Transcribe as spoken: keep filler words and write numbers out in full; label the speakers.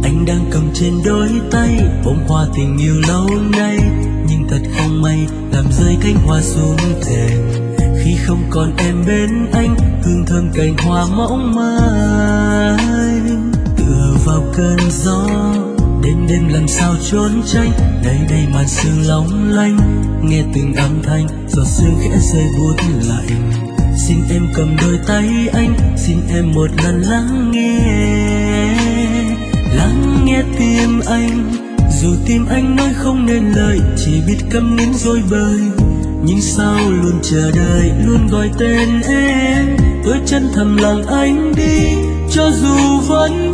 Speaker 1: Anh đang cầm trên đôi tay bông hoa tình yêu lâu nay, nhưng thật không may làm rơi cánh hoa xuống thềm. Khi không còn em bên anh, hương thơm cành hoa mỏng manh. Tựa vào cơn gió, đêm đêm làm sao trốn tránh. Đây đây màn sương long lanh, nghe từng âm thanh giọt sương khẽ rơi buốt lạnh. Xin em cầm đôi tay anh, xin em một lần lắng nghe, lắng nghe tim anh. Dù tim anh nói không nên lời, chỉ biết câm nín rồi bời, nhưng sao luôn chờ đợi, luôn gọi tên em. Tôi chân thầm lòng anh đi, cho dù vẫn